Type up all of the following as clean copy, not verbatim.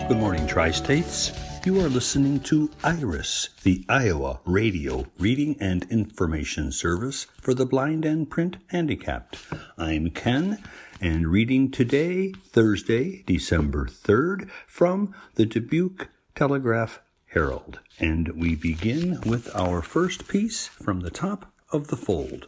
Good morning, Tri-States. You are listening to IRIS, the Iowa Radio Reading and Information Service for the blind and print handicapped. I'm Ken, and reading today, Thursday, December 3rd, from the Dubuque Telegraph-Herald. And we begin with our first piece from the top of the fold.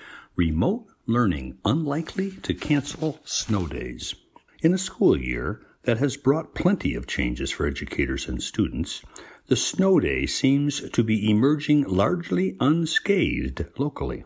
Remote learning unlikely to cancel snow days. In a school year that has brought plenty of changes for educators and students, the snow day seems to be emerging largely unscathed locally.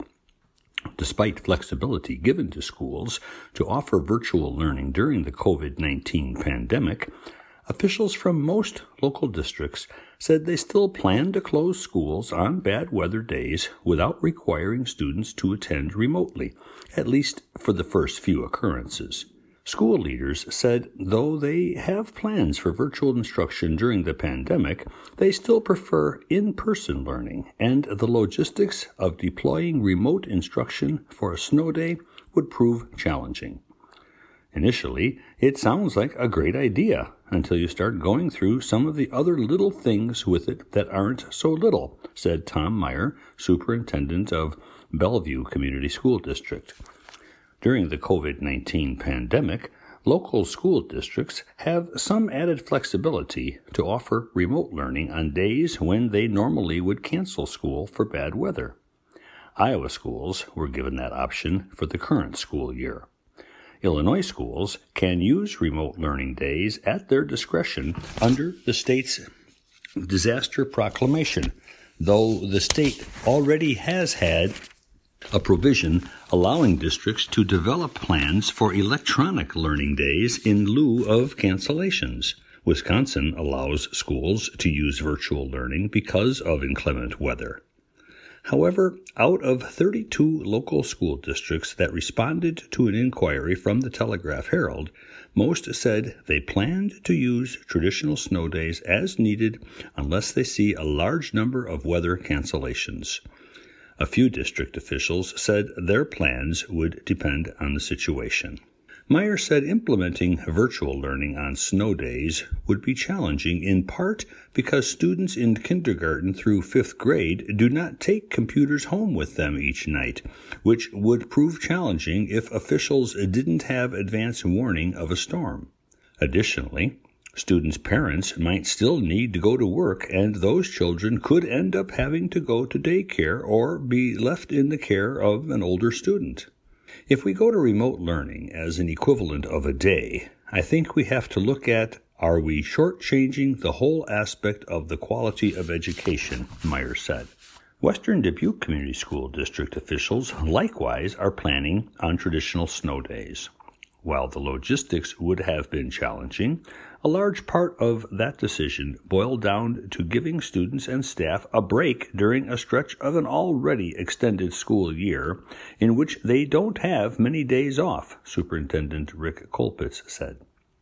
Despite flexibility given to schools to offer virtual learning during the COVID-19 pandemic, officials from most local districts said they still plan to close schools on bad weather days without requiring students to attend remotely, at least for the first few occurrences. School leaders said though they have plans for virtual instruction during the pandemic, they still prefer in-person learning, and the logistics of deploying remote instruction for a snow day would prove challenging. Initially, it sounds like a great idea until you start going through some of the other little things with it that aren't so little, said Tom Meyer, superintendent of Bellevue Community School District. During the COVID-19 pandemic, local school districts have some added flexibility to offer remote learning on days when they normally would cancel school for bad weather. Iowa schools were given that option for the current school year. Illinois schools can use remote learning days at their discretion under the state's disaster proclamation, though the state already has had a provision allowing districts to develop plans for electronic learning days in lieu of cancellations. Wisconsin allows schools to use virtual learning because of inclement weather. However, out of 32 local school districts that responded to an inquiry from the Telegraph-Herald, most said they planned to use traditional snow days as needed unless they see a large number of weather cancellations. A few district officials said their plans would depend on the situation. Meyer said implementing virtual learning on snow days would be challenging in part because students in kindergarten through 5th grade do not take computers home with them each night, which would prove challenging if officials didn't have advance warning of a storm. Additionally, students' parents might still need to go to work, and those children could end up having to go to daycare or be left in the care of an older student. If we go to remote learning as an equivalent of a day, I think we have to look at, are we shortchanging the whole aspect of the quality of education, Meyer said. Western Dubuque Community School District officials likewise are planning on traditional snow days. While the logistics would have been challenging, a large part of that decision boiled down to giving students and staff a break during a stretch of an already extended school year in which they don't have many days off, Superintendent Rick Kolpitz said.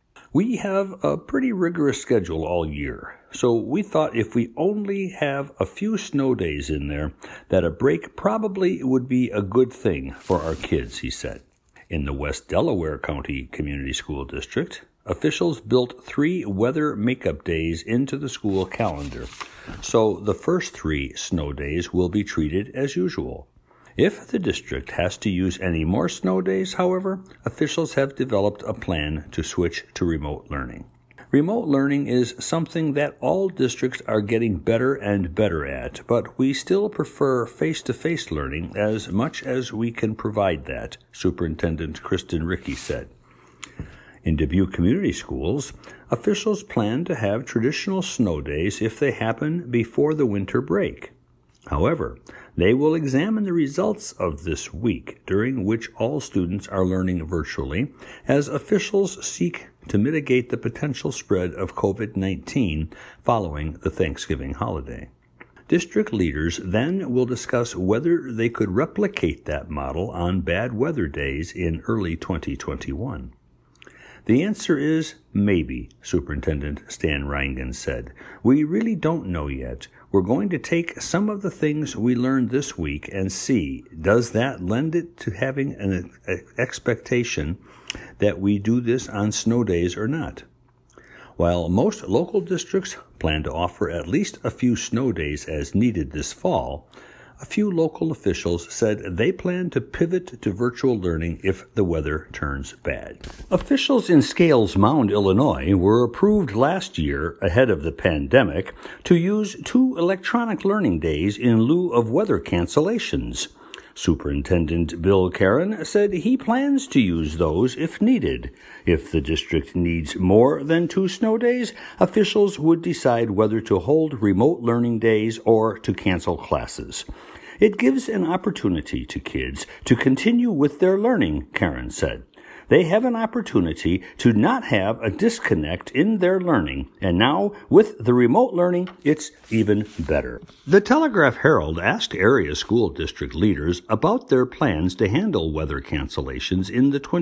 We have a pretty rigorous schedule all year, so we thought if we only have a few snow days in there, that a break probably would be a good thing for our kids, he said. In the West Delaware County Community School District, officials built 3 weather makeup days into the school calendar, so the first 3 snow days will be treated as usual. If the district has to use any more snow days, however, officials have developed a plan to switch to remote learning. Remote learning is something that all districts are getting better and better at, but we still prefer face-to-face learning as much as we can provide that, Superintendent Kristen Rickey said. In Dubuque Community Schools, officials plan to have traditional snow days if they happen before the winter break. However, they will examine the results of this week, during which all students are learning virtually, as officials seek to mitigate the potential spread of COVID-19 following the Thanksgiving holiday. District leaders then will discuss whether they could replicate that model on bad weather days in early 2021. The answer is maybe, Superintendent Stan Reingen said. We really don't know yet. We're going to take some of the things we learned this week and see, does that lend it to having an expectation that we do this on snow days or not? While most local districts plan to offer at least a few snow days as needed this fall, a few local officials said they plan to pivot to virtual learning if the weather turns bad. Officials in Scales Mound, Illinois, were approved last year, ahead of the pandemic, to use 2 electronic learning days in lieu of weather cancellations. Superintendent Bill Caron said he plans to use those if needed. If the district needs more than 2 snow days, officials would decide whether to hold remote learning days or to cancel classes. It gives an opportunity to kids to continue with their learning, Caron said. They have an opportunity to not have a disconnect in their learning, and now, with the remote learning, it's even better. The Telegraph-Herald asked area school district leaders about their plans to handle weather cancellations in the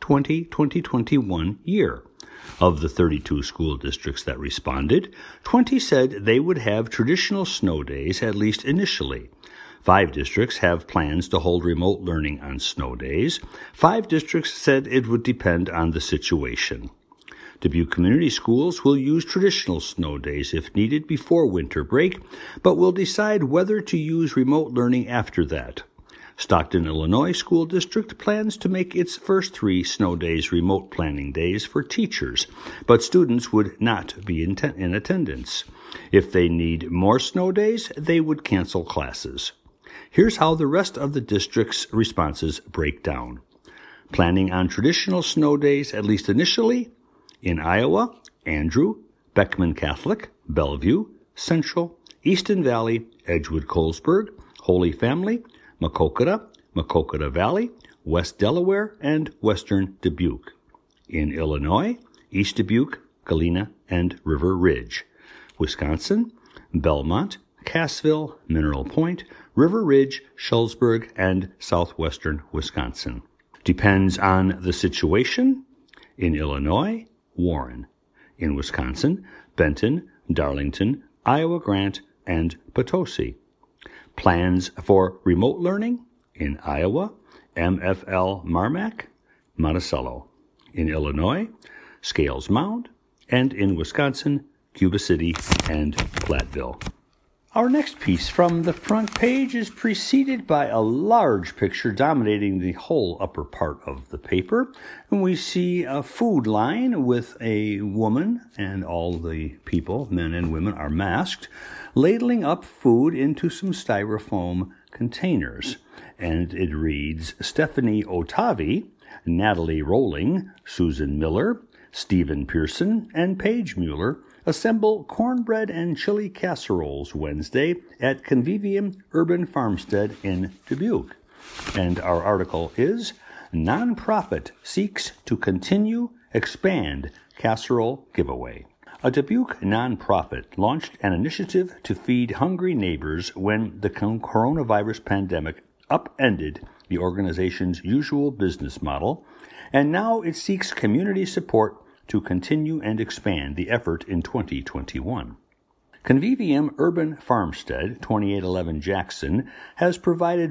2020-2021 year. Of the 32 school districts that responded, 20 said they would have traditional snow days, at least initially. 5 districts have plans to hold remote learning on snow days. 5 districts said it would depend on the situation. Dubuque Community Schools will use traditional snow days if needed before winter break, but will decide whether to use remote learning after that. Stockton, Illinois School District plans to make its first 3 snow days remote planning days for teachers, but students would not be in attendance. If they need more snow days, they would cancel classes. Here's how the rest of the district's responses break down. Planning on traditional snow days, at least initially, in Iowa, Andrew, Beckman Catholic, Bellevue, Central, Easton Valley, Edgewood-Colesburg, Holy Family, Maquoketa Valley, West Delaware, and Western Dubuque. In Illinois, East Dubuque, Galena, and River Ridge. Wisconsin, Belmont, Cassville, Mineral Point, River Ridge, Schulzburg, and southwestern Wisconsin. Depends on the situation. In Illinois, Warren. In Wisconsin, Benton, Darlington, Iowa Grant, and Potosi. Plans for remote learning. In Iowa, MFL Marmac, Monticello. In Illinois, Scales Mound, and in Wisconsin, Cuba City and Platteville. Our next piece from the front page is preceded by a large picture dominating the whole upper part of the paper. And we see a food line with a woman, and all the people, men and women, are masked, ladling up food into some styrofoam containers. And it reads, Stephanie Otavi, Natalie Rowling, Susan Miller, Stephen Pearson, and Paige Mueller assemble cornbread and chili casseroles Wednesday at Convivium Urban Farmstead in Dubuque. And our article is, Nonprofit Seeks to Expand Casserole Giveaway. A Dubuque nonprofit launched an initiative to feed hungry neighbors when the coronavirus pandemic upended the organization's usual business model, and now it seeks community support to continue and expand the effort in 2021. Convivium Urban Farmstead, 2811 Jackson, has provided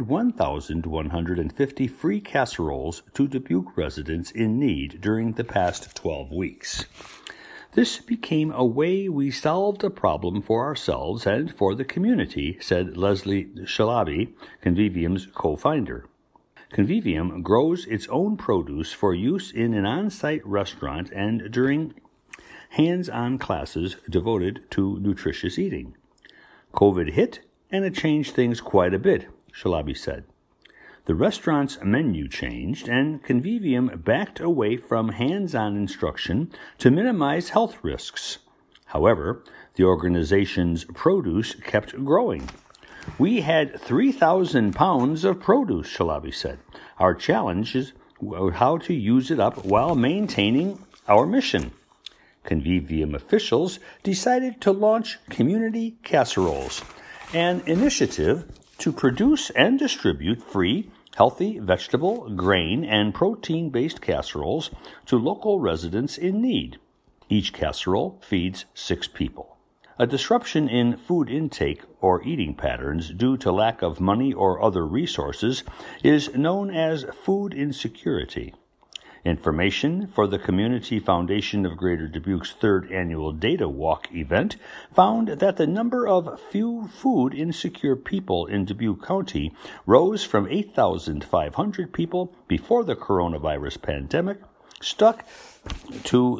1,150 free casseroles to Dubuque residents in need during the past 12 weeks. This became a way we solved a problem for ourselves and for the community, said Leslie Shalabi, Convivium's co-founder. Convivium grows its own produce for use in an on-site restaurant and during hands-on classes devoted to nutritious eating. COVID hit, and it changed things quite a bit, Shalabi said. The restaurant's menu changed, and Convivium backed away from hands-on instruction to minimize health risks. However, the organization's produce kept growing. We had 3,000 pounds of produce, Shalabi said. Our challenge is how to use it up while maintaining our mission. Convivium officials decided to launch Community Casseroles, an initiative to produce and distribute free, healthy vegetable, grain, and protein-based casseroles to local residents in need. Each casserole feeds 6 people. A disruption in food intake or eating patterns due to lack of money or other resources is known as food insecurity. Information for the Community Foundation of Greater Dubuque's third annual Data Walk event found that the number of food insecure people in Dubuque County rose from 8,500 people before the coronavirus pandemic, stuck to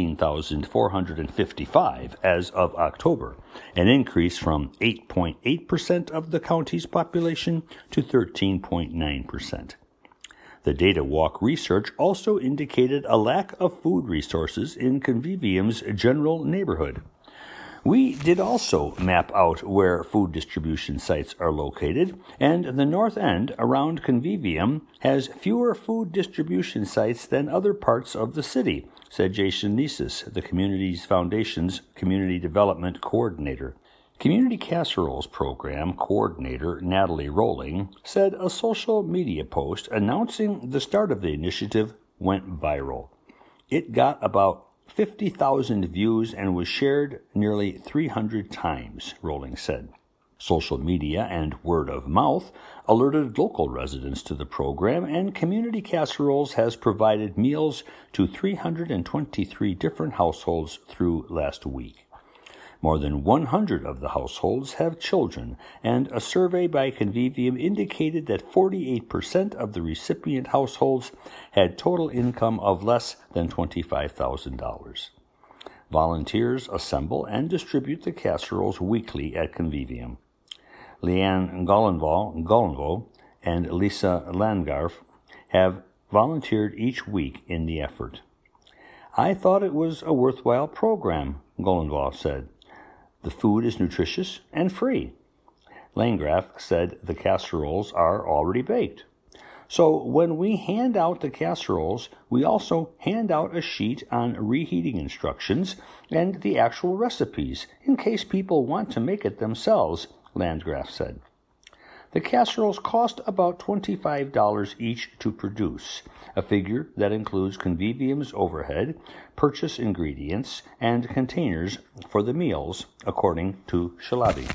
13,455 as of October, an increase from 8.8% of the county's population to 13.9%. The Data Walk research also indicated a lack of food resources in Convivium's general neighborhood. We did also map out where food distribution sites are located, and the north end around Convivium has fewer food distribution sites than other parts of the city, said Jason Nesis, the Communities Foundation's Community Development Coordinator. Community Casseroles Program Coordinator Natalie Rolling said a social media post announcing the start of the initiative went viral. It got about 50,000 views and was shared nearly 300 times, Rolling said. Social media and word of mouth alerted local residents to the program, and Community Casseroles has provided meals to 323 different households through last week. More than 100 of the households have children, and a survey by Convivium indicated that 48% of the recipient households had total income of less than $25,000. Volunteers assemble and distribute the casseroles weekly at Convivium. Leanne Gollenvo and Lisa Landgarf have volunteered each week in the effort. I thought it was a worthwhile program, Gollenvo said. The food is nutritious and free. Landgraf said the casseroles are already baked. So when we hand out the casseroles, we also hand out a sheet on reheating instructions and the actual recipes in case people want to make it themselves, Landgraf said. The casseroles cost about $25 each to produce, a figure that includes Convivium's overhead, purchase ingredients, and containers for the meals, according to Shalabi.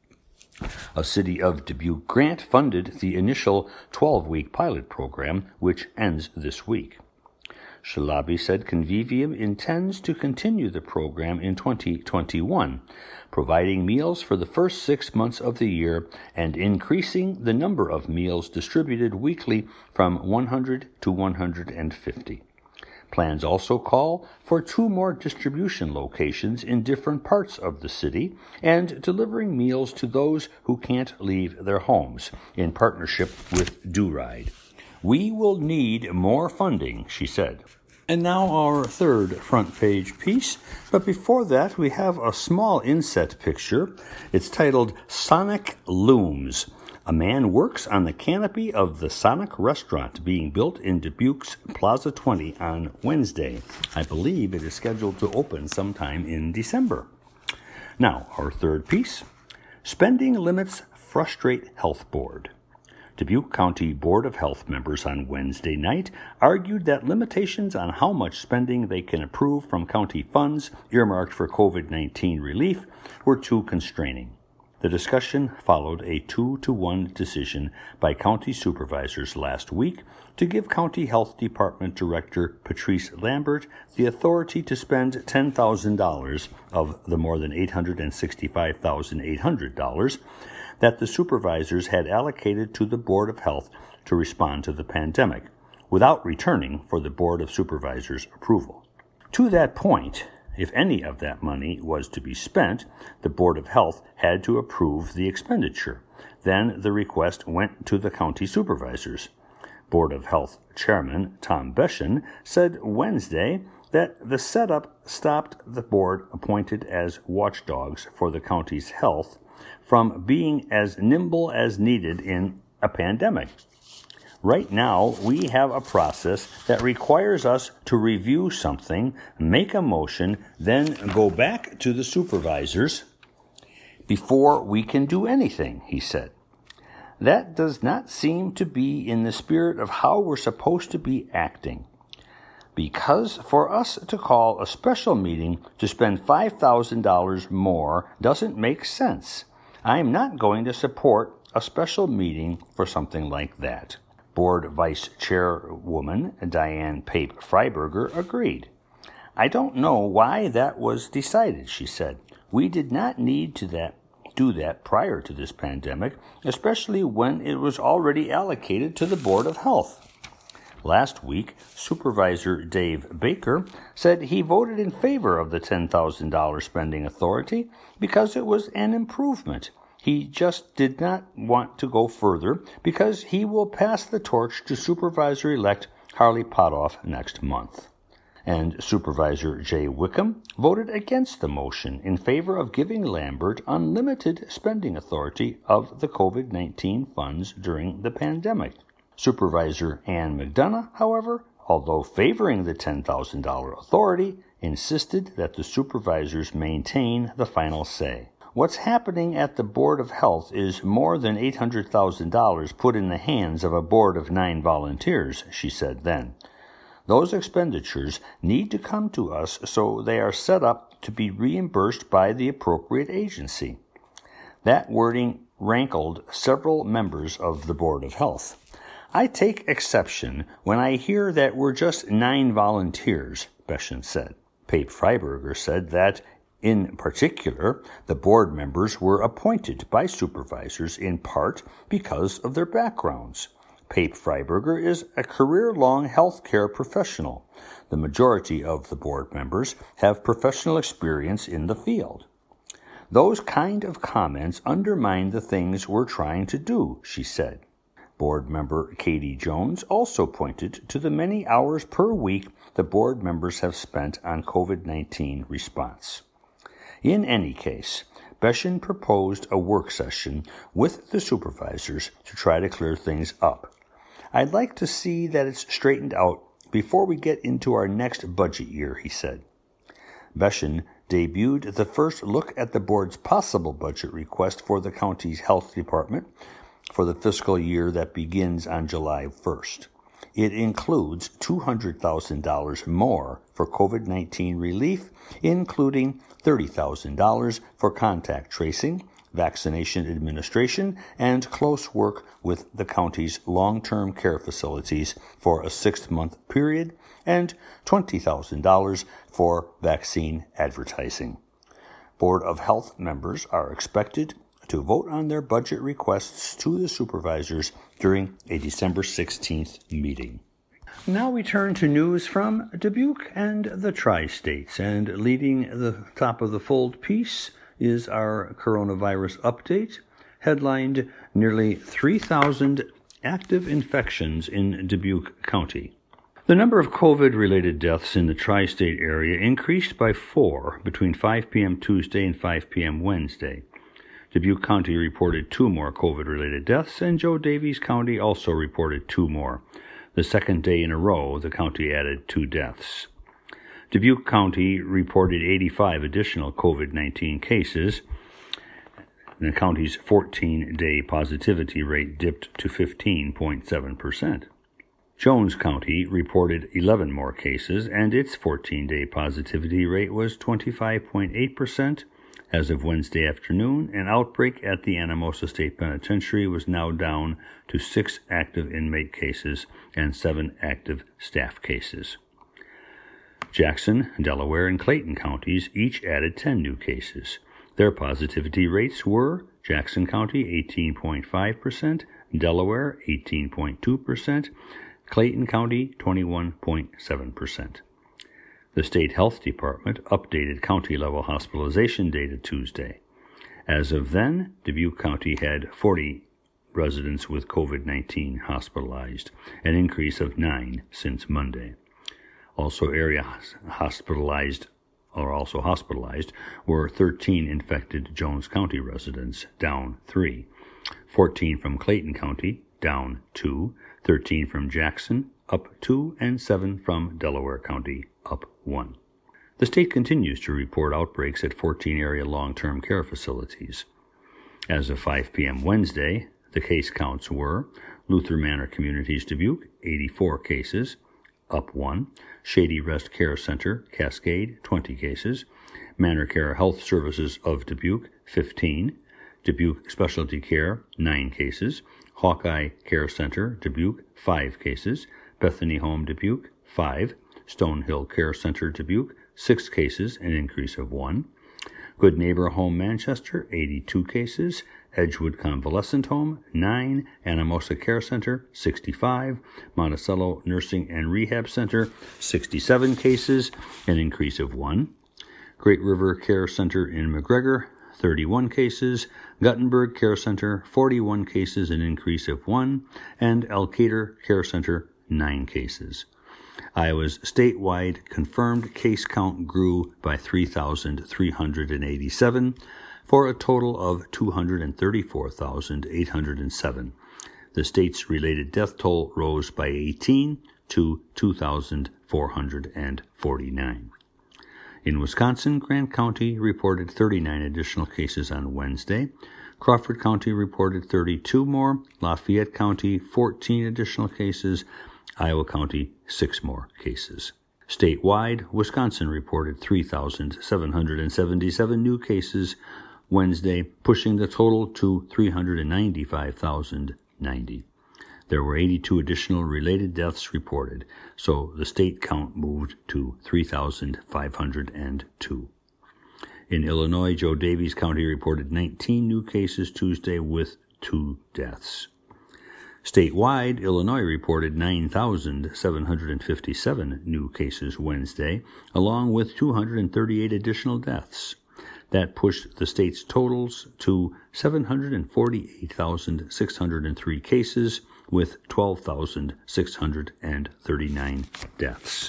A City of Dubuque grant funded the initial 12-week pilot program, which ends this week. Shalabi said Convivium intends to continue the program in 2021, providing meals for the first 6 months of the year and increasing the number of meals distributed weekly from 100 to 150. Plans also call for 2 more distribution locations in different parts of the city and delivering meals to those who can't leave their homes, in partnership with Do-Ride. We will need more funding, she said. And now our third front page piece, but before that we have a small inset picture. It's titled Sonic Looms. A man works on the canopy of the Sonic restaurant being built in Dubuque's Plaza 20 on Wednesday. I believe it is scheduled to open sometime in December. Now, our third piece, Spending Limits Frustrate Health Board. Dubuque County Board of Health members on Wednesday night argued that limitations on how much spending they can approve from county funds earmarked for COVID-19 relief were too constraining. The discussion followed a 2-1 decision by county supervisors last week to give County Health Department Director Patrice Lambert the authority to spend $10,000 of the more than $865,800 that the supervisors had allocated to the Board of Health to respond to the pandemic, without returning for the Board of Supervisors' approval. To that point, if any of that money was to be spent, the Board of Health had to approve the expenditure. Then the request went to the county supervisors. Board of Health Chairman Tom Beshen said Wednesday that the setup stopped the board appointed as watchdogs for the county's health from being as nimble as needed in a pandemic. Right now, we have a process that requires us to review something, make a motion, then go back to the supervisors before we can do anything, he said. That does not seem to be in the spirit of how we're supposed to be acting. Because for us to call a special meeting to spend $5,000 more doesn't make sense. I am not going to support a special meeting for something like that. Board Vice Chairwoman Diane Pape Freiberger agreed. "I don't know why that was decided," she said. "We did not need to do that prior to this pandemic, especially when it was already allocated to the Board of Health." Last week, Supervisor Dave Baker said he voted in favor of the $10,000 spending authority because it was an improvement. He just did not want to go further because he will pass the torch to Supervisor-elect Harley Potoff next month. And Supervisor Jay Wickham voted against the motion in favor of giving Lambert unlimited spending authority of the COVID-19 funds during the pandemic. Supervisor Ann McDonough, however, although favoring the $10,000 authority, insisted that the supervisors maintain the final say. "What's happening at the Board of Health is more than $800,000 put in the hands of a board of 9 volunteers," she said then. "Those expenditures need to come to us so they are set up to be reimbursed by the appropriate agency." That wording rankled several members of the Board of Health. "I take exception when I hear that we're just 9 volunteers," Beshen said. Pape Freiberger said that, in particular, the board members were appointed by supervisors in part because of their backgrounds. Pape Freiberger is a career-long healthcare professional. The majority of the board members have professional experience in the field. "Those kind of comments undermine the things we're trying to do," she said. Board member Katie Jones also pointed to the many hours per week the board members have spent on COVID-19 response. In any case, Beshen proposed a work session with the supervisors to try to clear things up. "I'd like to see that it's straightened out before we get into our next budget year," he said. Beshen debuted the first look at the board's possible budget request for the county's health department for the fiscal year that begins on July 1st. It includes $200,000 more for COVID-19 relief, including $30,000 for contact tracing, vaccination administration, and close work with the county's long-term care facilities for a 6-month period, and $20,000 for vaccine advertising. Board of Health members are expected to vote on their budget requests to the supervisors during a December 16th meeting. Now we turn to news from Dubuque and the Tri-States, and leading the top of the fold piece is our coronavirus update, headlined "Nearly 3,000 Active Infections in Dubuque County." The number of COVID-related deaths in the Tri-State area increased by 4 between 5 p.m. Tuesday and 5 p.m. Wednesday. Dubuque County reported 2 more COVID-related deaths, and Joe Daviess County also reported 2 more. The second day in a row, the county added 2 deaths. Dubuque County reported 85 additional COVID-19 cases. The county's 14-day positivity rate dipped to 15.7%. Jones County reported 11 more cases, and its 14-day positivity rate was 25.8%. As of Wednesday afternoon, an outbreak at the Anamosa State Penitentiary was now down to 6 active inmate cases and 7 active staff cases. Jackson, Delaware, and Clayton counties each added 10 new cases. Their positivity rates were Jackson County 18.5%, Delaware 18.2%, Clayton County 21.7%. The State Health Department updated county-level hospitalization data Tuesday. As of then, Dubuque County had 40 residents with COVID-19 hospitalized, an increase of 9 since Monday. Also hospitalized were 13 infected Jones County residents, down 3, 14 from Clayton County, down 2, 13 from Jackson, up 2, and 7 from Delaware County, up 1. The state continues to report outbreaks at 14 area long-term care facilities. As of 5 p.m. Wednesday, the case counts were Luther Manor Communities Dubuque, 84 cases, up 1, Shady Rest Care Center, Cascade, 20 cases, Manor Care Health Services of Dubuque, 15, Dubuque Specialty Care, 9 cases, Hawkeye Care Center, Dubuque, 5 cases. Bethany Home, Dubuque, 5. Stonehill Care Center, Dubuque, 6 cases, an increase of 1. Good Neighbor Home, Manchester, 82 cases. Edgewood Convalescent Home, 9. Anamosa Care Center, 65. Monticello Nursing and Rehab Center, 67 cases, an increase of 1. Great River Care Center in McGregor, 31 cases. Guttenberg Care Center, 41 cases, an increase of 1. And Elkader Care Center, 9 cases. Iowa's statewide confirmed case count grew by 3,387 for a total of 234,807. The state's related death toll rose by 18 to 2,449. In Wisconsin, Grant County reported 39 additional cases on Wednesday. Crawford County reported 32 more. Lafayette County, 14 additional cases. Iowa County, 6 more cases. Statewide, Wisconsin reported 3,777 new cases Wednesday, pushing the total to 395,090. There were 82 additional related deaths reported, so the state count moved to 3,502. In Illinois, Joe Davies County reported 19 new cases Tuesday with 2 deaths. Statewide, Illinois reported 9,757 new cases Wednesday, along with 238 additional deaths. That pushed the state's totals to 748,603 cases, with 12,639 deaths.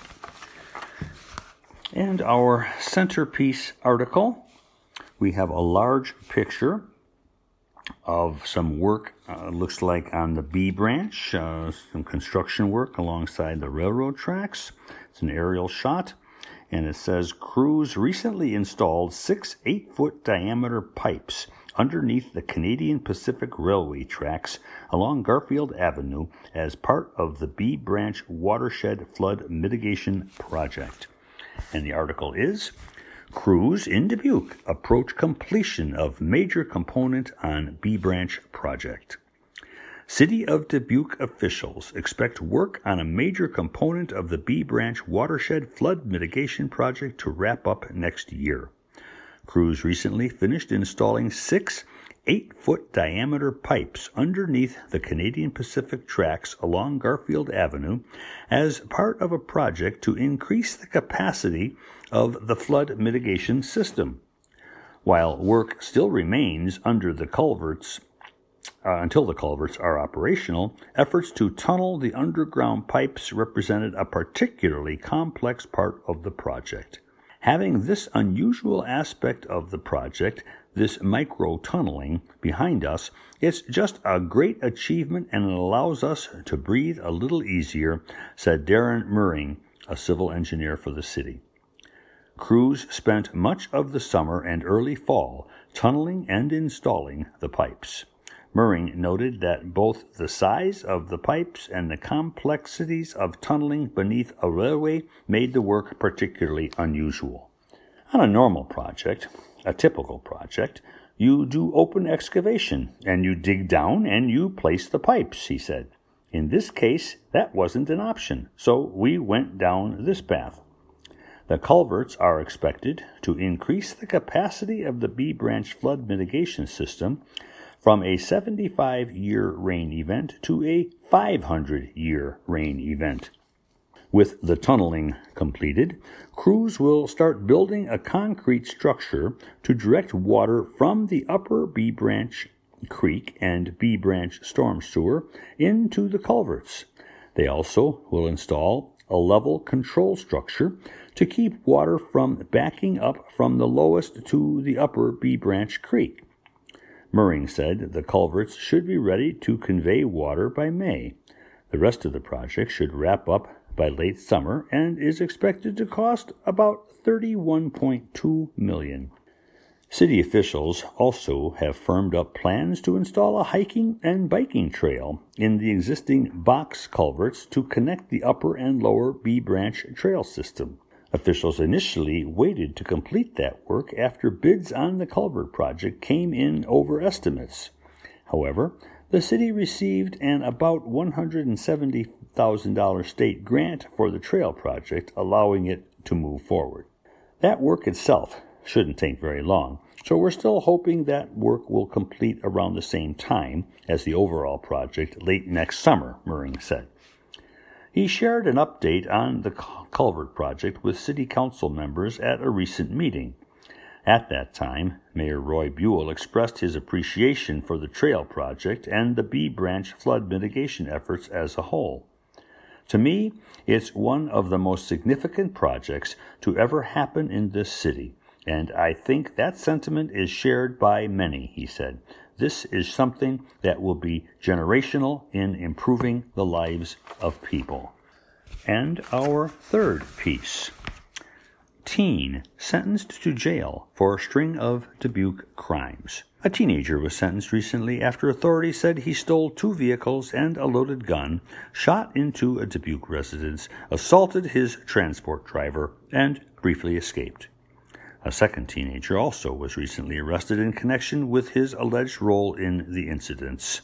And our centerpiece article, we have a large picture of some work, looks like on the B branch, some construction work alongside the railroad tracks. It's an aerial shot, and it says, crews recently installed 6 8-foot diameter pipes underneath the Canadian Pacific Railway tracks along Garfield Avenue as part of the B Branch Watershed Flood Mitigation Project. And the article is, crews in Dubuque approach completion of major component on B Branch project. City of Dubuque officials expect work on a major component of the B Branch Watershed Flood Mitigation Project to wrap up next year. Crews recently finished installing 6 8-foot diameter pipes underneath the Canadian Pacific tracks along Garfield Avenue as part of a project to increase the capacity of the flood mitigation system. While work still remains under the culverts, until the culverts are operational, efforts to tunnel the underground pipes represented a particularly complex part of the project. Having this unusual aspect of the project, this micro-tunneling, behind us, it's just a great achievement and it allows us to breathe a little easier, said Darren Murring, a civil engineer for the city. Crews spent much of the summer and early fall tunneling and installing the pipes. Murring noted that both the size of the pipes and the complexities of tunneling beneath a railway made the work particularly unusual. On a normal project, a typical project, you do open excavation and you dig down and you place the pipes, he said. In this case, that wasn't an option, so we went down this path. The culverts are expected to increase the capacity of the B Branch flood mitigation system from a 75-year rain event to a 500-year rain event. With the tunneling completed, crews will start building a concrete structure to direct water from the upper B Branch Creek and B Branch storm sewer into the culverts. They also will install a level control structure to keep water from backing up from the lowest to the upper B Branch Creek. Murring said the culverts should be ready to convey water by May. The rest of the project should wrap up by late summer and is expected to cost about $31.2 million. City officials also have firmed up plans to install a hiking and biking trail in the existing box culverts to connect the upper and lower B Branch trail system. Officials initially waited to complete that work after bids on the culvert project came in over estimates. However, The city received an about $170,000 state grant for the trail project, allowing it to move forward. That work itself shouldn't take very long, so we're still hoping that work will complete around the same time as the overall project late next summer, Murring said. He shared an update on the culvert project with city council members at a recent meeting. At that time, Mayor Roy Buell expressed his appreciation for the trail project and the Bee Branch flood mitigation efforts as a whole. To me, it's one of the most significant projects to ever happen in this city, and I think that sentiment is shared by many, he said. This is something that will be generational in improving the lives of people. And our third piece. Teen sentenced to jail for a string of Dubuque crimes. A teenager was sentenced recently after authorities said he stole 2 vehicles and a loaded gun, shot into a Dubuque residence, assaulted his transport driver, and briefly escaped. A second teenager also was recently arrested in connection with his alleged role in the incidents.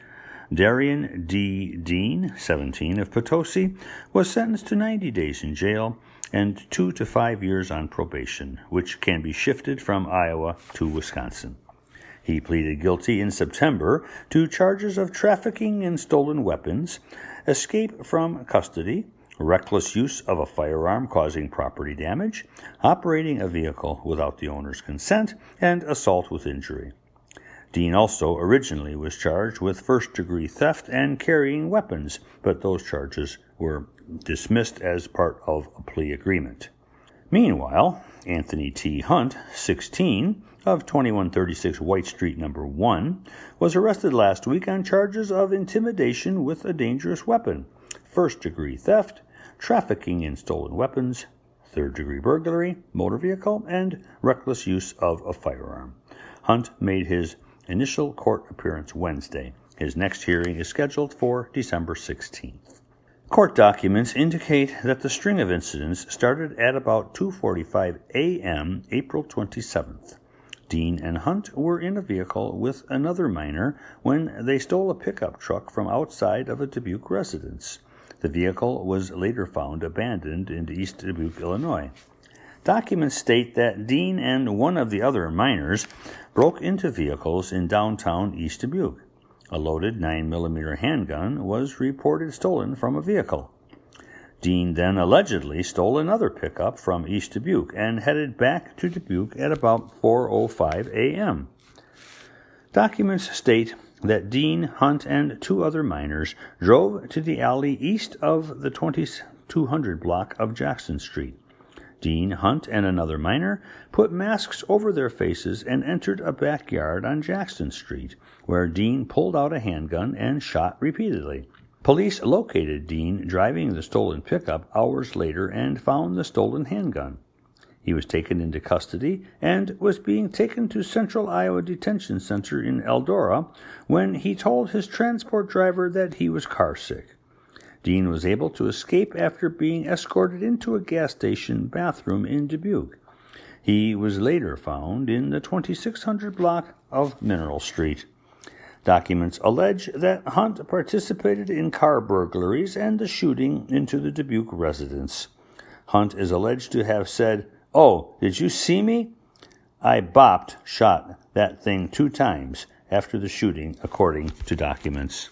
Darian D. Dean, 17, of Potosi, was sentenced to 90 days in jail and 2 to 5 years on probation, which can be shifted from Iowa to Wisconsin. He pleaded guilty in September to charges of trafficking in stolen weapons, escape from custody, reckless use of a firearm causing property damage, operating a vehicle without the owner's consent, and assault with injury. Dean also originally was charged with first-degree theft and carrying weapons, but those charges were dismissed as part of a plea agreement. Meanwhile, Anthony T. Hunt, 16, of 2136 White Street, No. 1, was arrested last week on charges of intimidation with a dangerous weapon, first-degree theft, trafficking in stolen weapons, third-degree burglary, motor vehicle, and reckless use of a firearm. Hunt made his initial court appearance Wednesday. His next hearing is scheduled for December 16th. Court documents indicate that the string of incidents started at about 2:45 a.m. April 27th. Dean and Hunt were in a vehicle with another minor when they stole a pickup truck from outside of a Dubuque residence. The vehicle was later found abandoned in East Dubuque, Illinois. Documents state that Dean and one of the other minors broke into vehicles in downtown East Dubuque. A loaded 9mm handgun was reported stolen from a vehicle. Dean then allegedly stole another pickup from East Dubuque and headed back to Dubuque at about 4:05 a.m. Documents state that Dean, Hunt, and 2 other minors drove to the alley east of the 2200 block of Jackson Street. Dean, Hunt, and another minor put masks over their faces and entered a backyard on Jackson Street, where Dean pulled out a handgun and shot repeatedly. Police located Dean driving the stolen pickup hours later and found the stolen handgun. He was taken into custody and was being taken to Central Iowa Detention Center in Eldora when he told his transport driver that he was carsick. Dean was able to escape after being escorted into a gas station bathroom in Dubuque. He was later found in the 2600 block of Mineral Street. Documents allege that Hunt participated in car burglaries and the shooting into the Dubuque residence. Hunt is alleged to have said, "Oh, did you see me? I shot that thing 2 times after the shooting," according to documents.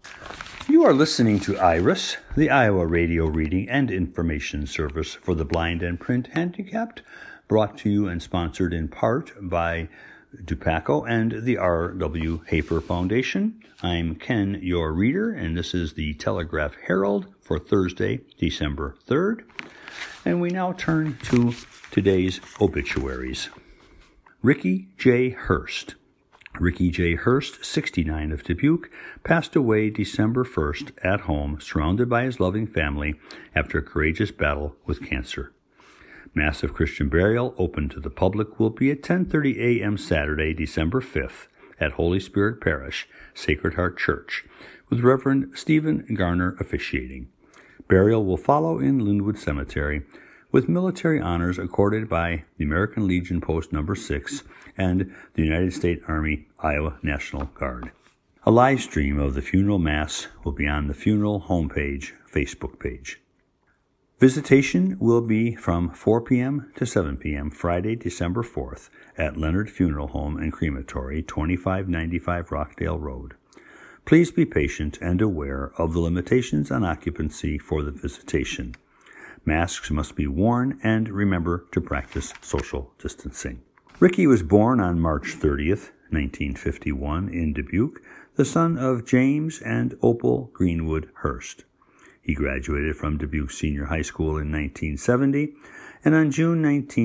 You are listening to IRIS, the Iowa Radio Reading and Information Service for the Blind and Print Handicapped, brought to you and sponsored in part by Dupaco and the R.W. Hafer Foundation. I'm Ken, your reader, and this is the Telegraph Herald for Thursday, December 3rd. And we now turn to today's obituaries. Ricky J. Hurst. Ricky J. Hurst, 69, of Dubuque, passed away December 1st at home, surrounded by his loving family, after a courageous battle with cancer. Mass of Christian burial, open to the public, will be at 10:30 a.m. Saturday, December 5th, at Holy Spirit Parish, Sacred Heart Church, with Reverend Stephen Garner officiating. Burial will follow in Linwood Cemetery, with military honors accorded by the American Legion Post No. 6 and the United States Army Iowa National Guard. A live stream of the funeral mass will be on the funeral homepage Facebook page. Visitation will be from 4 p.m. to 7 p.m. Friday, December 4th at Leonard Funeral Home and Crematory, 2595 Rockdale Road. Please be patient and aware of the limitations on occupancy for the visitation. Masks must be worn, and remember to practice social distancing. Ricky was born on March 30th, 1951 in Dubuque, the son of James and Opal Greenwood Hurst. He graduated from Dubuque Senior High School in 1970, and on June 19,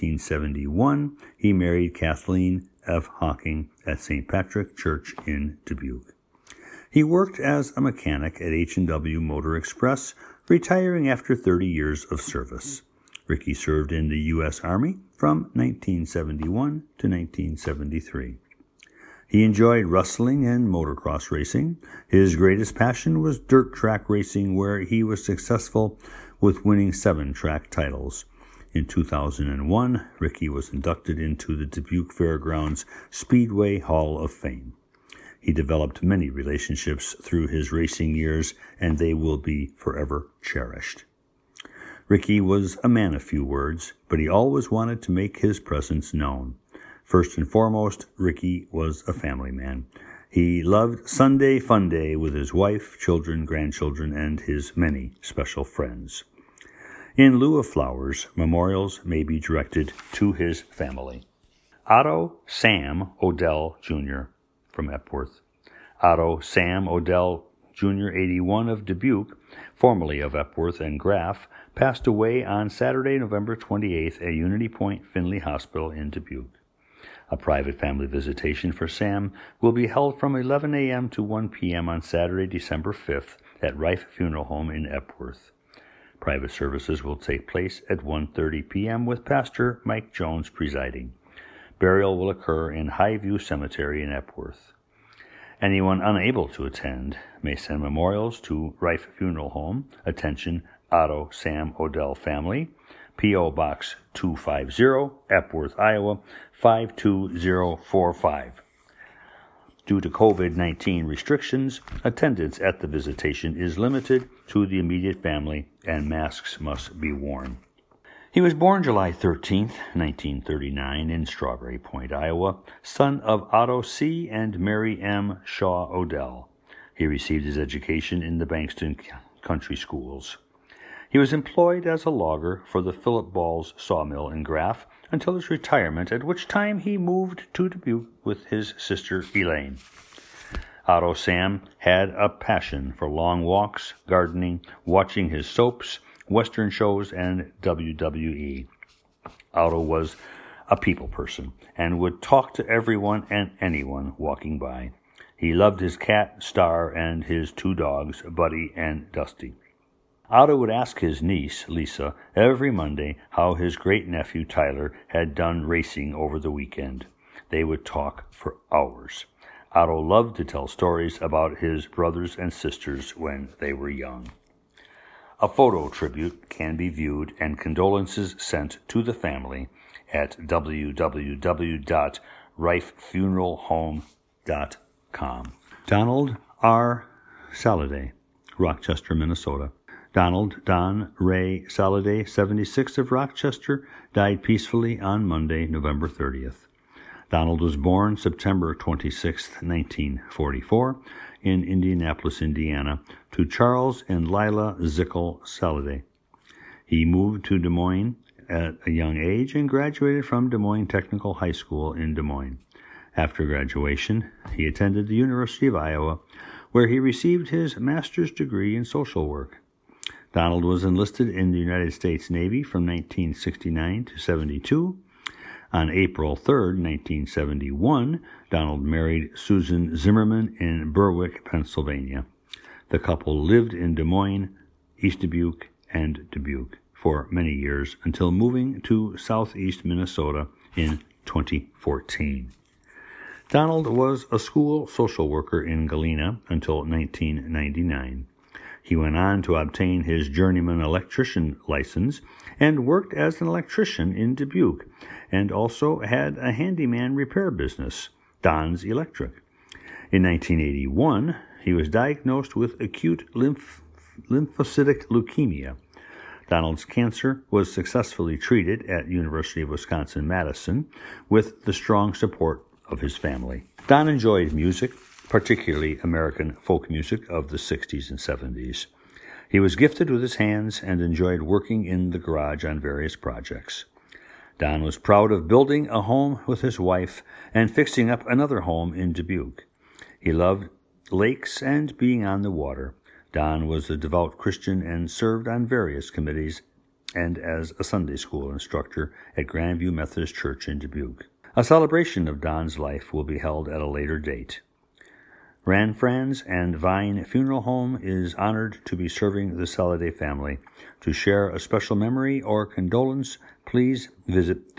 1971, he married Kathleen F. Hawking at St. Patrick Church in Dubuque. He worked as a mechanic at H&W Motor Express, retiring after 30 years of service. Ricky served in the U.S. Army from 1971 to 1973. He enjoyed wrestling and motocross racing. His greatest passion was dirt track racing, where he was successful with winning 7 track titles. In 2001, Ricky was inducted into the Dubuque Fairgrounds Speedway Hall of Fame. He developed many relationships through his racing years, and they will be forever cherished. Ricky was a man of few words, but he always wanted to make his presence known. First and foremost, Ricky was a family man. He loved Sunday Fun Day with his wife, children, grandchildren, and his many special friends. In lieu of flowers, memorials may be directed to his family. Otto Sam Odell, Jr. from Epworth. Otto Sam Odell, Jr., 81 of Dubuque, formerly of Epworth and Graff, passed away on Saturday, November 28th at Unity Point Finley Hospital in Dubuque. A private family visitation for Sam will be held from 11 a.m. to 1 p.m. on Saturday, December 5th at Rife Funeral Home in Epworth. Private services will take place at 1:30 p.m. with Pastor Mike Jones presiding. Burial will occur in Highview Cemetery in Epworth. Anyone unable to attend may send memorials to Rife Funeral Home. Attention, Otto Sam Odell family. P.O. Box 250, Epworth, Iowa, 52045. Due to COVID-19 restrictions, attendance at the visitation is limited to the immediate family, and masks must be worn. He was born July 13, 1939, in Strawberry Point, Iowa, son of Otto C. and Mary M. Shaw Odell. He received his education in the Bankston Country Schools. He was employed as a logger for the Philip Balls sawmill in Graff until his retirement, at which time he moved to Dubuque with his sister Elaine. Otto Sam had a passion for long walks, gardening, watching his soaps, Western shows, and WWE. Otto was a people person and would talk to everyone and anyone walking by. He loved his cat, Star, and his 2 dogs, Buddy and Dusty. Otto would ask his niece, Lisa, every Monday how his great-nephew Tyler had done racing over the weekend. They would talk for hours. Otto loved to tell stories about his brothers and sisters when they were young. A photo tribute can be viewed and condolences sent to the family at www.rifefuneralhome.com. Donald R. Saladay, Rochester, Minnesota. Donald Don Ray Saladay, 76 of Rochester, died peacefully on Monday, November 30th. Donald was born September 26, 1944, in Indianapolis, Indiana, to Charles and Lila Zickel Saladay. He moved to Des Moines at a young age and graduated from Des Moines Technical High School in Des Moines. After graduation, he attended the University of Iowa, where he received his master's degree in social work. Donald was enlisted in the United States Navy from 1969 to 72. On April 3, 1971, Donald married Susan Zimmerman in Berwick, Pennsylvania. The couple lived in Des Moines, East Dubuque, and Dubuque for many years until moving to southeast Minnesota in 2014. Donald was a school social worker in Galena until 1999. He went on to obtain his journeyman electrician license and worked as an electrician in Dubuque, and also had a handyman repair business, Don's Electric. In 1981, he was diagnosed with acute lymphocytic leukemia. Donald's cancer was successfully treated at University of Wisconsin-Madison with the strong support of his family. Don enjoyed music, particularly American folk music of the 60s and 70s. He was gifted with his hands and enjoyed working in the garage on various projects. Don was proud of building a home with his wife and fixing up another home in Dubuque. He loved lakes and being on the water. Don was a devout Christian and served on various committees and as a Sunday school instructor at Grandview Methodist Church in Dubuque. A celebration of Don's life will be held at a later date. Ranfranz and Vine Funeral Home is honored to be serving the Saladay family. To share a special memory or condolence, please visit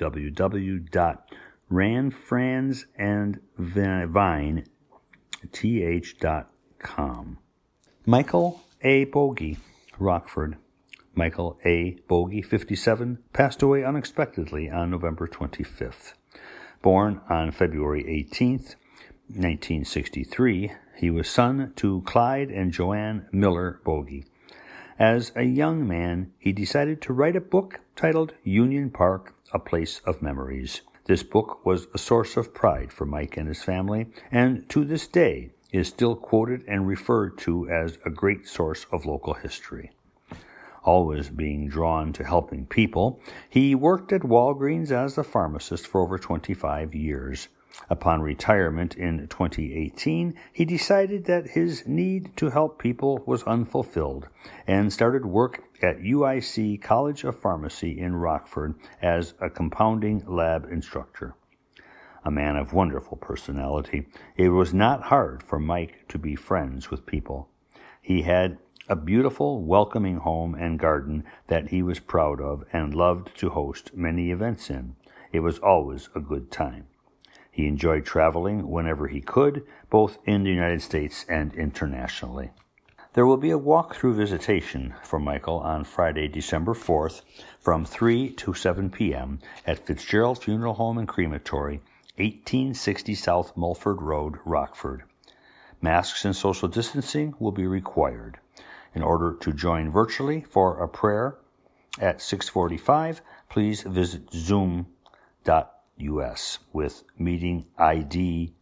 www.ranfranzandvineTH.com. Michael A. Bogie, Rockford. Michael A. Bogie, 57, passed away unexpectedly on November 25th. Born on February 18th, 1963, he was son to Clyde and Joanne Miller Bogie. As a young man, he decided to write a book titled Union Park, A Place of Memories. This book was a source of pride for Mike and his family, and to this day is still quoted and referred to as a great source of local history. Always being drawn to helping people, he worked at Walgreens as a pharmacist for over 25 years. Upon retirement in 2018, he decided that his need to help people was unfulfilled and started work at UIC College of Pharmacy in Rockford as a compounding lab instructor. A man of wonderful personality, it was not hard for Mike to be friends with people. He had a beautiful, welcoming home and garden that he was proud of and loved to host many events in. It was always a good time. He enjoyed traveling whenever he could, both in the United States and internationally. There will be a walk-through visitation for Michael on Friday, December 4th from 3 to 7 p.m. at Fitzgerald Funeral Home and Crematory, 1860 South Mulford Road, Rockford. Masks and social distancing will be required. In order to join virtually for a prayer at 6:45, please visit zoom.us with meeting ID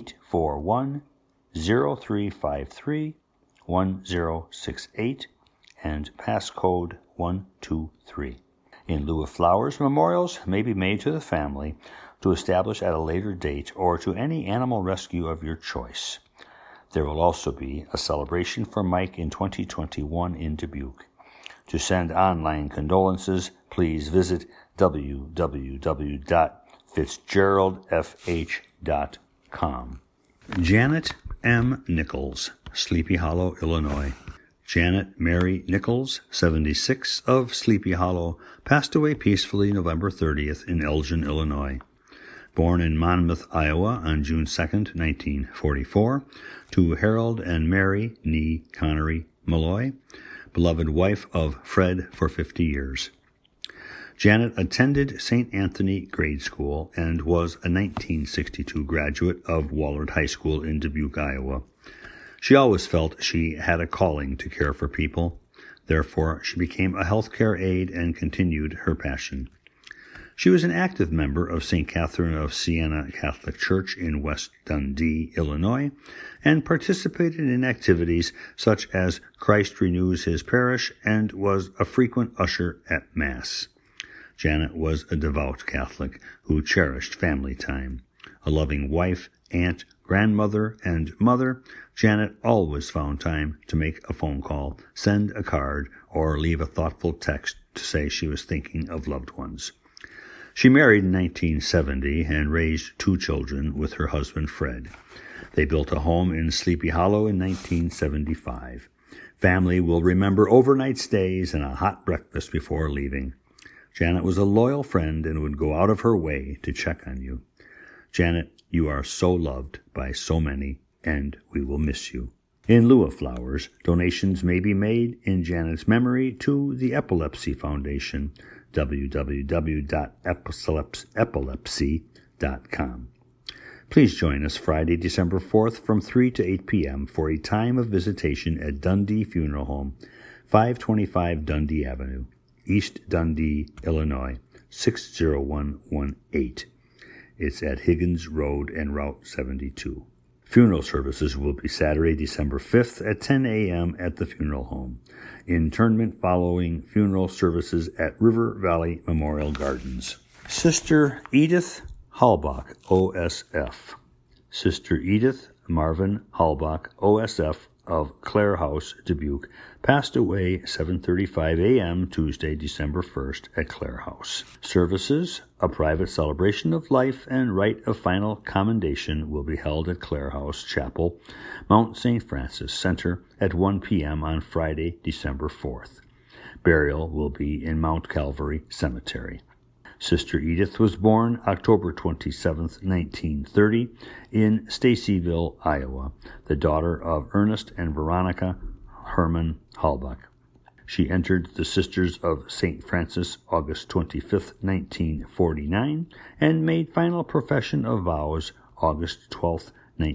841-0353-1068 and passcode 123. In lieu of flowers, memorials may be made to the family to establish at a later date or to any animal rescue of your choice. There will also be a celebration for Mike in 2021 in Dubuque. To send online condolences, please visit www.fitzgeraldfh.com. Janet M. Nichols, Sleepy Hollow, Illinois. Janet Mary Nichols, 76, of Sleepy Hollow, passed away peacefully November 30th in Elgin, Illinois. Born in Monmouth, Iowa on June 2, 1944, to Harold and Mary Nee Connery Malloy, beloved wife of Fred for 50 years. Janet attended St. Anthony Grade School and was a 1962 graduate of Wallard High School in Dubuque, Iowa. She always felt she had a calling to care for people. Therefore, she became a healthcare aide and continued her passion. She was an active member of St. Catherine of Siena Catholic Church in West Dundee, Illinois, and participated in activities such as Christ Renews His Parish and was a frequent usher at Mass. Janet was a devout Catholic who cherished family time. A loving wife, aunt, grandmother, and mother, Janet always found time to make a phone call, send a card, or leave a thoughtful text to say she was thinking of loved ones. She married in 1970 and raised 2 children with her husband Fred. They built a home in Sleepy Hollow in 1975. Family will remember overnight stays and a hot breakfast before leaving. Janet was a loyal friend and would go out of her way to check on you. Janet, you are so loved by so many, and we will miss you. In lieu of flowers, donations may be made in Janet's memory to the Epilepsy Foundation, www.epilepsy.com. Please join us Friday, December 4th from 3 to 8 p.m. for a time of visitation at Dundee Funeral Home, 525 Dundee Avenue, East Dundee, Illinois, 60118. It's at Higgins Road and Route 72. Funeral services will be Saturday, December 5th at 10 a.m. at the funeral home. Internment following funeral services at River Valley Memorial Gardens. Sister Edith Halbach, OSF. Sister Edith Marvin Halbach, OSF, of Clare House, Dubuque, passed away 7:35 a.m. Tuesday, December 1st at Clare House. Services, a private celebration of life and rite of final commendation will be held at Clare House Chapel, Mount St. Francis Center at 1 p.m. on Friday, December 4th. Burial will be in Mount Calvary Cemetery. Sister Edith was born October 27, 1930, in Stacyville, Iowa, the daughter of Ernest and Veronica Herman Halbach. She entered the Sisters of St. Francis August 25, 1949, and made final profession of vows August 12,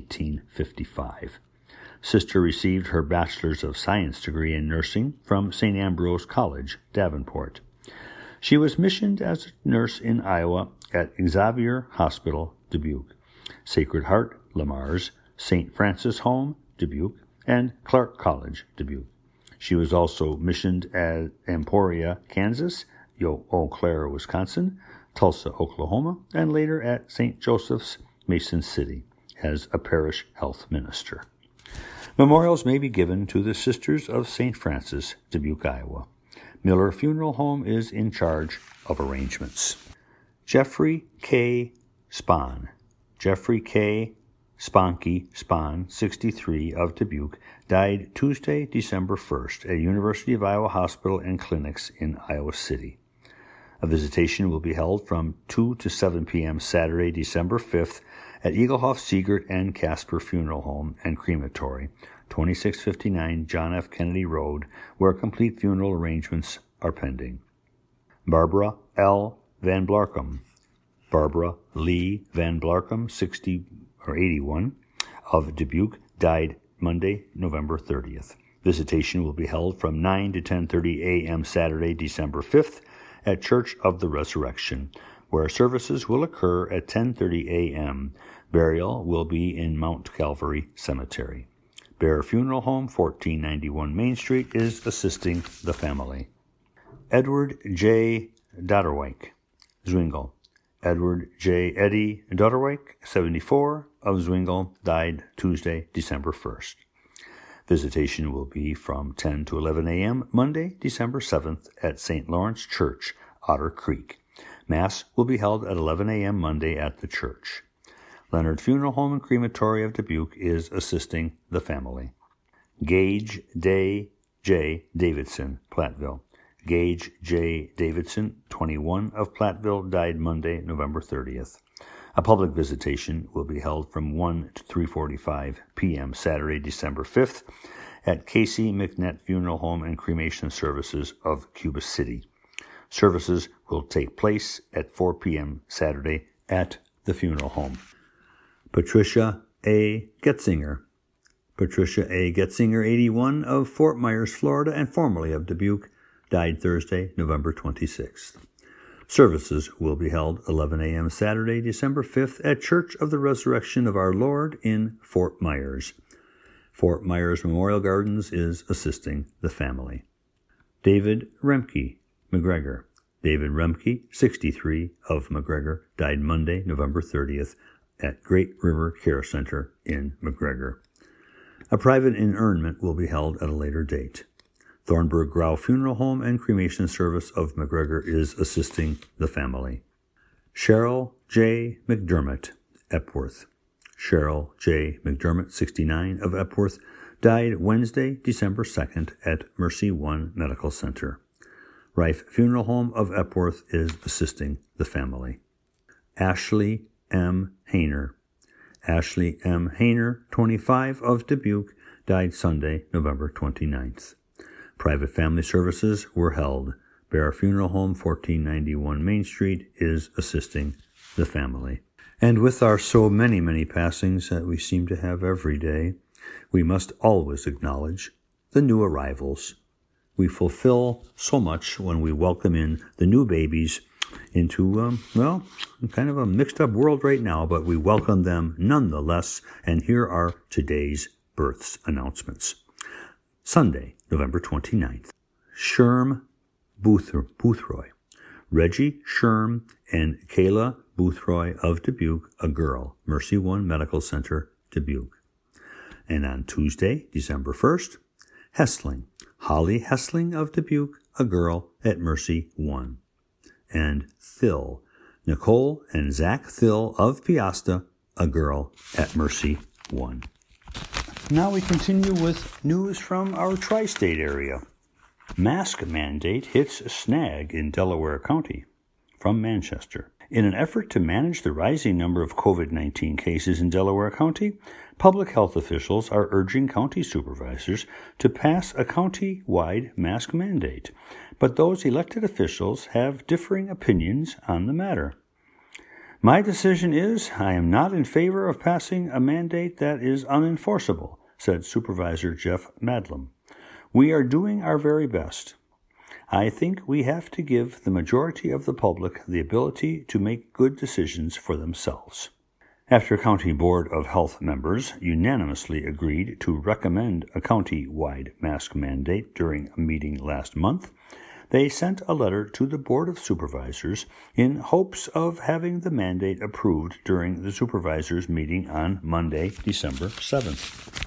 1955. Sister received her Bachelor's of Science degree in nursing from St. Ambrose College, Davenport. She was missioned as a nurse in Iowa at Xavier Hospital, Dubuque, Sacred Heart, Lamars, St. Francis Home, Dubuque, and Clark College, Dubuque. She was also missioned at Emporia, Kansas, Eau Claire, Wisconsin, Tulsa, Oklahoma, and later at St. Joseph's, Mason City, as a parish health minister. Memorials may be given to the Sisters of St. Francis, Dubuque, Iowa. Miller Funeral Home is in charge of arrangements. Jeffrey K. Spahn. Jeffrey K. Spanky Spahn, 63, of Dubuque, died Tuesday, December 1st at University of Iowa Hospital and Clinics in Iowa City. A visitation will be held from 2 to 7 p.m. Saturday, December 5th at Eaglehoff, Siegert, and Casper Funeral Home and Crematory, 2659 John F. Kennedy Road, where complete funeral arrangements are pending. Barbara L. Van Blarkum. Barbara Lee Van Blarkum, 81, of Dubuque, died Monday, November 30th. Visitation will be held from 9 to 10:30 a.m. Saturday, December 5th, at Church of the Resurrection, where services will occur at 10:30 a.m. Burial will be in Mount Calvary Cemetery. Bear Funeral Home, 1491 Main Street, is assisting the family. Edward J. Dodderwyk, Zwingle. Edward J. Eddie Dodderwyk, 74, of Zwingle, died Tuesday, December 1st. Visitation will be from 10 to 11 a.m. Monday, December 7th, at St. Lawrence Church, Otter Creek. Mass will be held at 11 a.m. Monday at the church. Leonard Funeral Home and Crematory of Dubuque is assisting the family. Gage Day J. Davidson, Platteville. Gage J. Davidson, 21, of Platteville, died Monday, November 30th. A public visitation will be held from 1 to 3:45 p.m. Saturday, December 5th, at Casey McNett Funeral Home and Cremation Services of Cuba City. Services will take place at 4 p.m. Saturday at the funeral home. Patricia A. Getzinger. Patricia A. Getzinger, 81, of Fort Myers, Florida, and formerly of Dubuque, died Thursday, November 26th. Services will be held 11 a.m. Saturday, December 5th, at Church of the Resurrection of Our Lord in Fort Myers. Fort Myers Memorial Gardens is assisting the family. David Remke, McGregor. David Remke, 63, of McGregor, died Monday, November 30th, at Great River Care Center in McGregor. A private interment will be held at a later date. Thornburg Grau Funeral Home and Cremation Service of McGregor is assisting the family. Cheryl J. McDermott, Epworth. Cheryl J. McDermott, 69, of Epworth, died Wednesday, December 2nd, at Mercy One Medical Center. Rife Funeral Home of Epworth is assisting the family. Ashley M. Hayner. Ashley M. Hayner, 25, of Dubuque, died Sunday, November 29th. Private family services were held. Bear Funeral Home, 1491 Main Street, is assisting the family. And with our so many passings that we seem to have every day, we must always acknowledge the new arrivals. We fulfill so much when we welcome in the new babies into, kind of a mixed-up world right now, but we welcome them nonetheless, and here are today's births announcements. Sunday, November 29th. Sherm Boothroyd. Reggie Sherm and Kayla Boothroyd of Dubuque, a girl, Mercy One Medical Center, Dubuque. And on Tuesday, December 1st, Hessling. Holly Hessling of Dubuque, a girl at Mercy One. And Thill. Nicole and Zach Thill of Piasta, a girl at Mercy One. Now we continue with news from our tri-state area. Mask mandate hits a snag in Delaware County. From Manchester. In an effort to manage the rising number of COVID-19 cases in Delaware County, public health officials are urging county supervisors to pass a county-wide mask mandate, but those elected officials have differing opinions on the matter. My decision is I am not in favor of passing a mandate that is unenforceable, said Supervisor Jeff Madlam. We are doing our very best. I think we have to give the majority of the public the ability to make good decisions for themselves. After County Board of Health members unanimously agreed to recommend a county-wide mask mandate during a meeting last month, they sent a letter to the Board of Supervisors in hopes of having the mandate approved during the supervisors' meeting on Monday, December 7th.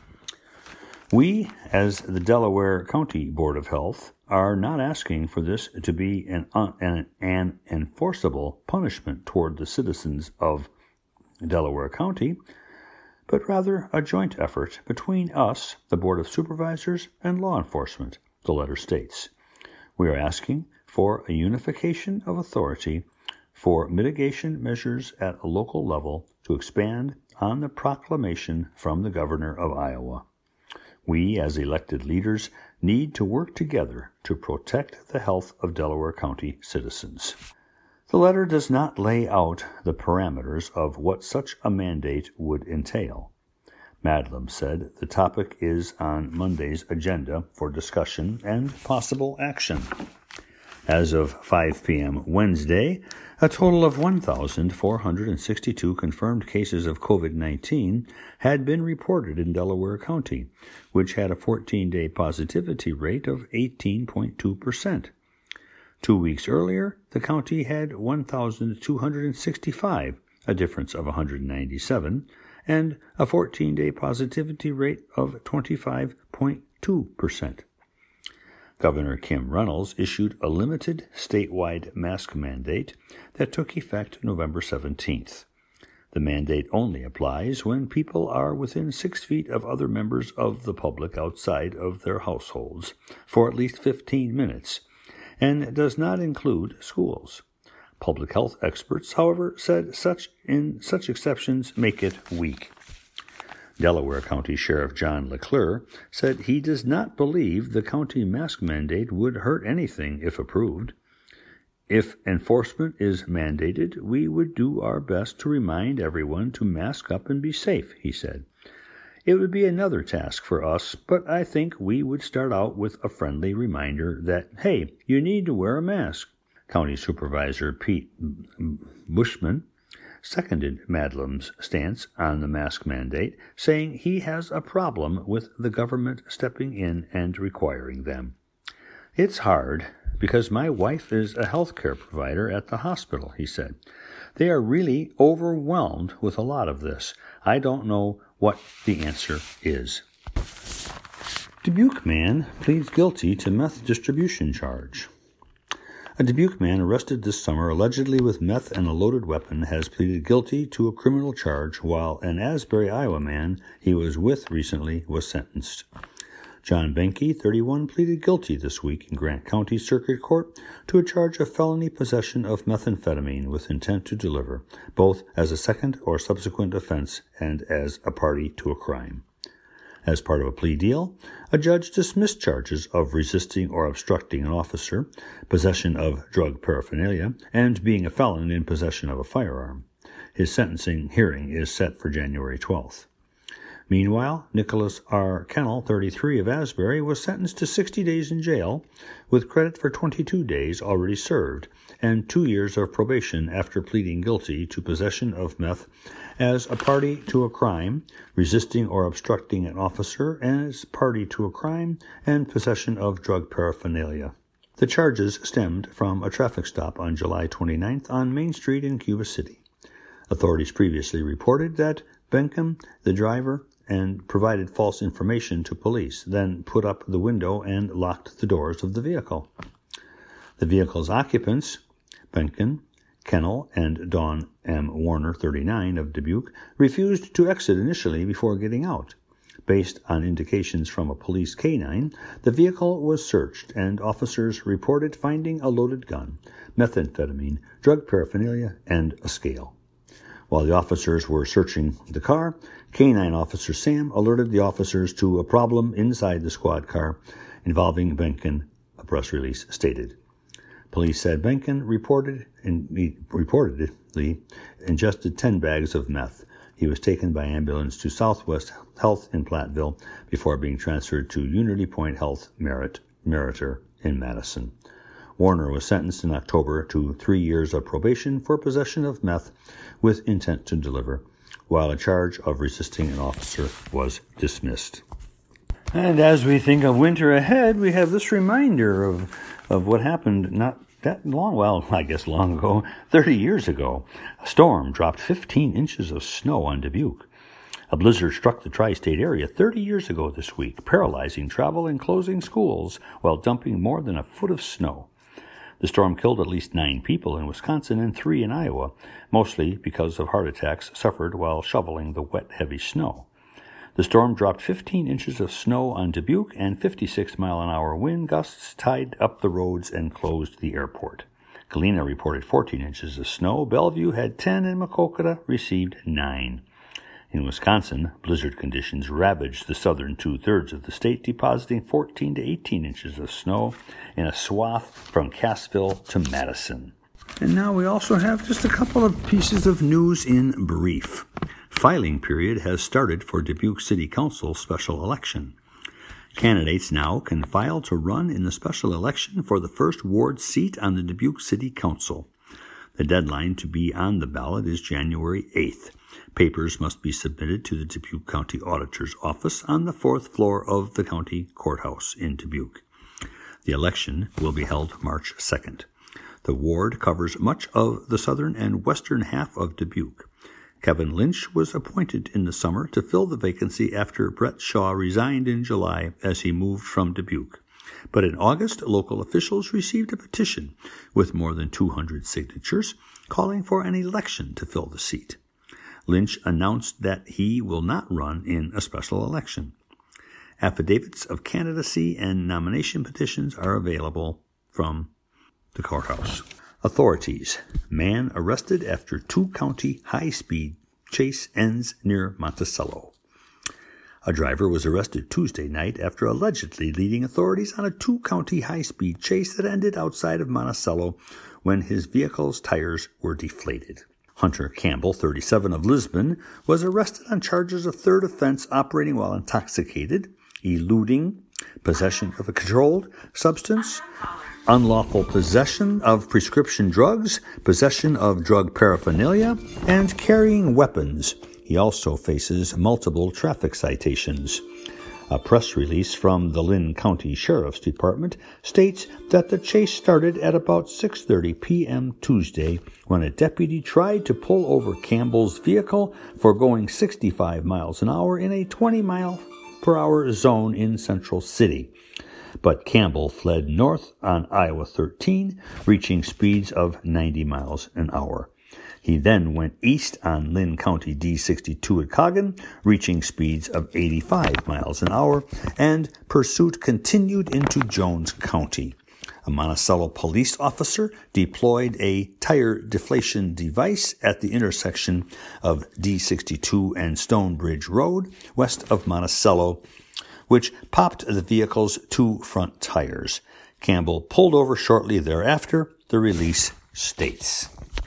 We, as the Delaware County Board of Health, are not asking for this to be an enforceable punishment toward the citizens of Delaware County, but rather a joint effort between us, the Board of Supervisors, and law enforcement, the letter states. We are asking for a unification of authority for mitigation measures at a local level to expand on the proclamation from the Governor of Iowa. We, as elected leaders, need to work together to protect the health of Delaware County citizens. The letter does not lay out the parameters of what such a mandate would entail. Madlam said the topic is on Monday's agenda for discussion and possible action. As of 5 p.m. Wednesday, a total of 1,462 confirmed cases of COVID-19 had been reported in Delaware County, which had a 14-day positivity rate of 18.2%. 2 weeks earlier, the county had 1,265, a difference of 197, and a 14-day positivity rate of 25.2%. Governor Kim Reynolds issued a limited statewide mask mandate that took effect November 17th. The mandate only applies when people are within 6 feet of other members of the public outside of their households for at least 15 minutes, and does not include schools. Public health experts, however, said such exceptions make it weak. Delaware County Sheriff John LeClure said he does not believe the county mask mandate would hurt anything if approved. If enforcement is mandated, we would do our best to remind everyone to mask up and be safe, he said. It would be another task for us, but I think we would start out with a friendly reminder that, hey, you need to wear a mask. County Supervisor Pete Bushman seconded Madlam's stance on the mask mandate, saying he has a problem with the government stepping in and requiring them. It's hard because my wife is a healthcare provider at the hospital, he said. They are really overwhelmed with a lot of this. I don't know what the answer is. Dubuque man pleads guilty to meth distribution charge. A Dubuque man arrested this summer allegedly with meth and a loaded weapon has pleaded guilty to a criminal charge, while an Asbury, Iowa man he was with recently was sentenced. John Benke, 31, pleaded guilty this week in Grant County Circuit Court to a charge of felony possession of methamphetamine with intent to deliver, both as a second or subsequent offense and as a party to a crime. As part of a plea deal, a judge dismissed charges of resisting or obstructing an officer, possession of drug paraphernalia, and being a felon in possession of a firearm. His sentencing hearing is set for January 12th. Meanwhile, Nicholas R. Kennel, 33, of Asbury, was sentenced to 60 days in jail, with credit for 22 days already served, and 2 years of probation after pleading guilty to possession of meth as a party to a crime, resisting or obstructing an officer as party to a crime, and possession of drug paraphernalia. The charges stemmed from a traffic stop on July 29th on Main Street in Cuba City. Authorities previously reported that Benkem, the driver, and provided false information to police, then put up the window and locked the doors of the vehicle. The vehicle's occupants, Benkem, Kennel, and Dawn M. Warner, 39, of Dubuque, refused to exit initially before getting out. Based on indications from a police canine, the vehicle was searched, and officers reported finding a loaded gun, methamphetamine, drug paraphernalia, and a scale. While the officers were searching the car, Canine Officer Sam alerted the officers to a problem inside the squad car involving Benkem, a press release stated. Police said Benkem reportedly ingested 10 bags of meth. He was taken by ambulance to Southwest Health in Platteville before being transferred to Unity Point Health Meriter in Madison. Warner was sentenced in October to 3 years of probation for possession of meth with intent to deliver, while a charge of resisting an officer was dismissed. And as we think of winter ahead, we have this reminder of what happened not that long, long ago, 30 years ago. A storm dropped 15 inches of snow on Dubuque. A blizzard struck the tri-state area 30 years ago this week, paralyzing travel and closing schools while dumping more than a foot of snow. The storm killed at least 9 people in Wisconsin and 3 in Iowa, mostly because of heart attacks suffered while shoveling the wet, heavy snow. The storm dropped 15 inches of snow on Dubuque, and 56-mile-an-hour wind gusts tied up the roads and closed the airport. Galena reported 14 inches of snow. Bellevue had 10, and Maquoketa received 9. In Wisconsin, blizzard conditions ravaged the southern two-thirds of the state, depositing 14 to 18 inches of snow in a swath from Cassville to Madison. And now we also have just a couple of pieces of news in brief. Filing period has started for Dubuque City Council special election. Candidates now can file to run in the special election for the first ward seat on the Dubuque City Council. The deadline to be on the ballot is January 8th. Papers must be submitted to the Dubuque County Auditor's Office on the 4th floor of the county courthouse in Dubuque. The election will be held March 2nd. The ward covers much of the southern and western half of Dubuque. Kevin Lynch was appointed in the summer to fill the vacancy after Brett Shaw resigned in July as he moved from Dubuque. But in August, local officials received a petition with more than 200 signatures calling for an election to fill the seat. Lynch announced that he will not run in a special election. Affidavits of candidacy and nomination petitions are available from the courthouse. Authorities. Man arrested after two-county high-speed chase ends near Monticello. A driver was arrested Tuesday night after allegedly leading authorities on a two-county high-speed chase that ended outside of Monticello when his vehicle's tires were deflated. Hunter Campbell, 37, of Lisbon, was arrested on charges of third offense operating while intoxicated, eluding, possession of a controlled substance, unlawful possession of prescription drugs, possession of drug paraphernalia, and carrying weapons. He also faces multiple traffic citations. A press release from the Lynn County Sheriff's Department states that the chase started at about 6:30 p.m. Tuesday when a deputy tried to pull over Campbell's vehicle for going 65 miles an hour in a 20-mile-per-hour zone in Central City. But Campbell fled north on Iowa 13, reaching speeds of 90 miles an hour. He then went east on Lynn County D62 at Coggin, reaching speeds of 85 miles an hour, and pursuit continued into Jones County. A Monticello police officer deployed a tire deflation device at the intersection of D62 and Stonebridge Road, west of Monticello, which popped the vehicle's 2 front tires. Campbell pulled over shortly thereafter, the release states.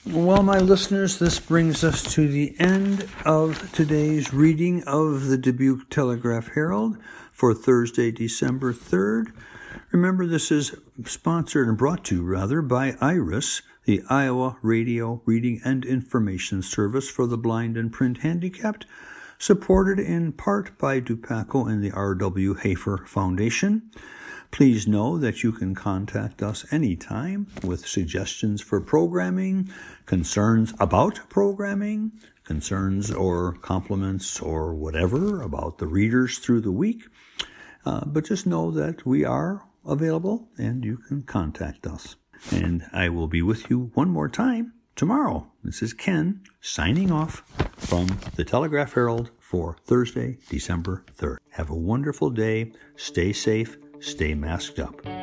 Well, my listeners, this brings us to the end of today's reading of the Dubuque Telegraph-Herald for Thursday, December 3rd. Remember, this is sponsored and brought to you, rather, by IRIS, the Iowa Radio Reading and Information Service for the Blind and Print Handicapped, supported in part by DuPaco and the R.W. Hafer Foundation. Please know that you can contact us anytime with suggestions for programming, concerns about programming, concerns or compliments or whatever about the readers through the week. But just know that we are available and you can contact us. And I will be with you one more time tomorrow. This is Ken signing off from the Telegraph-Herald for Thursday, December 3rd. Have a wonderful day. Stay safe. Stay masked up.